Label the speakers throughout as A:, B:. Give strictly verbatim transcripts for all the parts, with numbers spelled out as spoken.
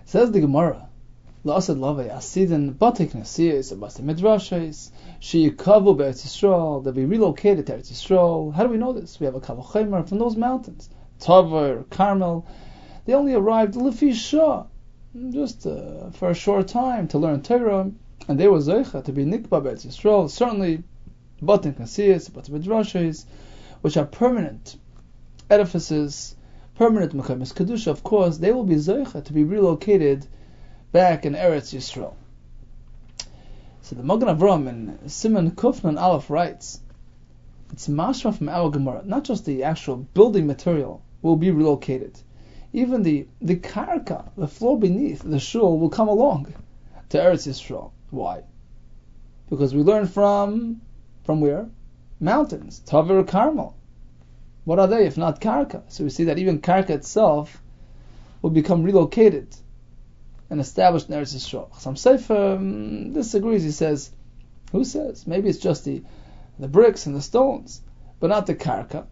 A: Says the Gemara, La'asad lavei asidin batik nesiyos abasi midrashes sheyikavu be'Eretz Yisrael. They'll be relocated to Eretz Yisrael. How do we know this? We have a kavachemer from those mountains, Tavar, Carmel. They only arrived lefi shah, just uh, for a short time to learn Torah, and they were zeicha to be nikba be'Eretz Yisrael. Certainly, batik nesiyos abasi midrashes, which are permanent edifices, permanent mekamis kedusha. Of course, they will be zeicha to be relocated back in Eretz Yisrael. So the Magen Avraham in Simon Kufnan Aleph writes, it's mashma from our Gemara, not just the actual building material will be relocated, even the the karka, the floor beneath the shul, will come along to Eretz Yisrael. Why? Because we learn from from where? Mountains, Taver, Carmel. What are they if not karka? So we see that even karka itself will become relocated and established in Eretz Yisrael. Some Sefer um, disagrees. He says, who says? Maybe it's just the the bricks and the stones, but not the karka.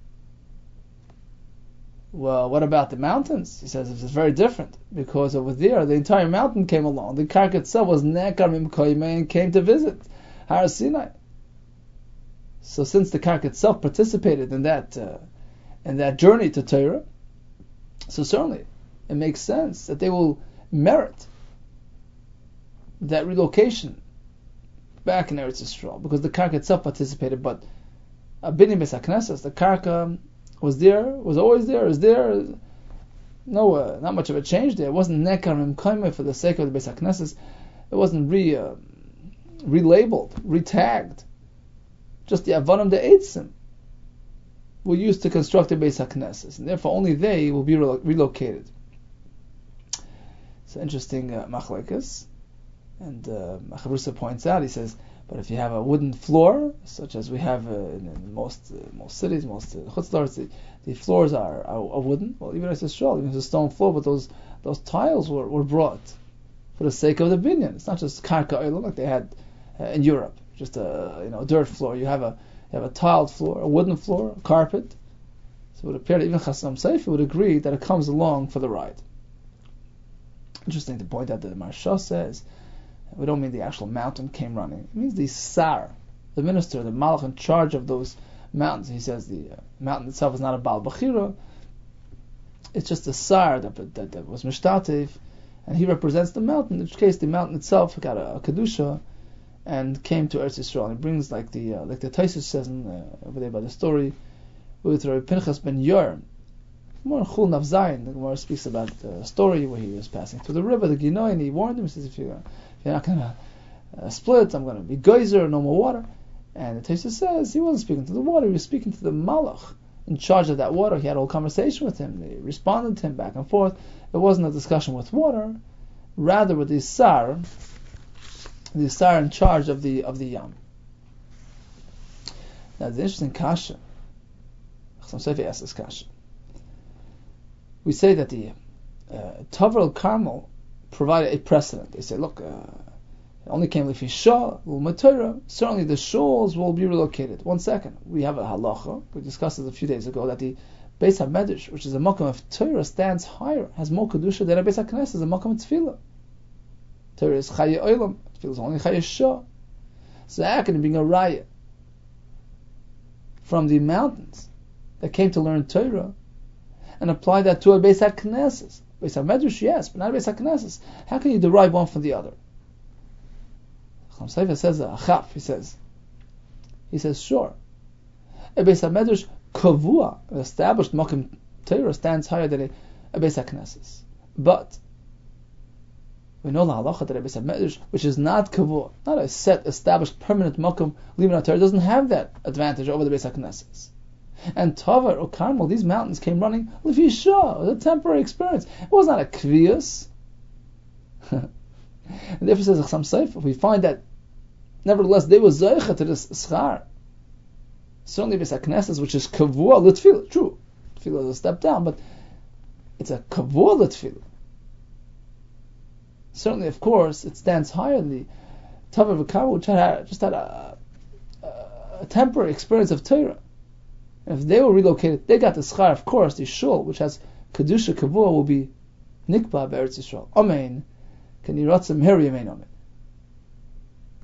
A: Well, what about the mountains? He says it's very different, because over there the entire mountain came along. The karka itself was nekar mimkoyme and came to visit Har Sinai. So since the karka itself participated in that uh, in that journey to Torah, so certainly it makes sense that they will merit that relocation back in Eretz Yisrael, because the karka itself participated. But a Binyan Beis HaKnesses, the karka was there, was always there, is there. No, uh, not much of a change there. It wasn't nekar mimkoyme for the sake of the Beis HaKnesses. It wasn't re uh, relabeled, retagged. Just the avanim, the eitzim, were used to construct the Beis HaKnesses, and therefore only they will be re- relocated. It's an interesting uh, machlekes, and uh, Machavrusa points out, he says, but if you have a wooden floor, such as we have uh, in, in most uh, most cities, most uh, chutzlars, the, the floors are, are, are wooden. Well, even if it's a straw, even if it's a stone floor, but those those tiles were, were brought for the sake of the binyan. It's not just karka oilam like they had uh, in Europe, just a you know dirt floor. You have a you have a tiled floor, a wooden floor, a carpet. So it would appear that even Chasam Sefer would agree that it comes along for the ride. Interesting to point out that the Maharsha says, we don't mean the actual mountain came running. It means the Sar, the minister, the Malach in charge of those mountains. He says the uh, mountain itself is not a Baal Bechira. It's just a Sar that, that, that was Mishtatev, and he represents the mountain, in which case the mountain itself got a, a Kedusha and came to Eretz Yisrael. And it brings, like the uh, like the Taisus says in, uh, over there by the story, with Rabbi Pinchas ben Yor, more in Chul Nav Zayin, the Gemara speaks about the story where he was passing through the river, the Ginoi, and he warned him, he says, if you're, if you're not going to uh, split, I'm going to be geyser, no more water. And the Tosha says he wasn't speaking to the water, he was speaking to the Malach in charge of that water. He had a whole conversation with him, they responded to him back and forth. It wasn't a discussion with water, rather with the Sar, the Sar in charge of the of the Yam. Now the interesting kasha, Chasam Sofer asks this kasha. We say that the uh, Tavrel Carmel provided a precedent. They say, look, uh, it only came Lefi Shah, U'Matorah. Certainly the shuls will be relocated. One second. We have a halacha, we discussed it a few days ago, that the Beis HaMedrash, which is a makam of Torah, stands higher, has more kedusha than a Beis HaKnesses, a makam of Tefillah. Torah is Chaye Olam, Tefillah is only Chaye Shah. So how can it be a raya from the mountains that came to learn Torah and apply that to a Beis HaKnesses? Beis HaMedrash, yes, but not a Beis HaKnesses. How can you derive one from the other? Chasam Sofer says a chaf. He says, he says, sure. A Beis HaMedrash kavua, an established makom Torah, stands higher than a, a Beis HaKnesses. But we know the halacha that a Beis HaMedrash, which is not kavua, not a set, established, permanent makom limud Torah, doesn't have that advantage over the Beis HaKnesses. And Tavar or Carmel, these mountains came running Lefi Shah. It was a temporary experience. It was not a kviyas. And therefore says Chasam Sofer, we find that nevertheless they were zeicha to this schar. Certainly Beis HaKnesses, which is kavua l'tefillah. True, tefillah is a step down, but it's a kavua l'tefillah. Certainly, of course, it stands higher than the Tavar v'Carmel, which had just had a, a, a temporary experience of Torah. If they were relocated, they got the schar, of course, the shul, which has kedusha kavua, will be Nikba be'eretz Yisrael. Amen. Can you ratzim here? Yemein amen.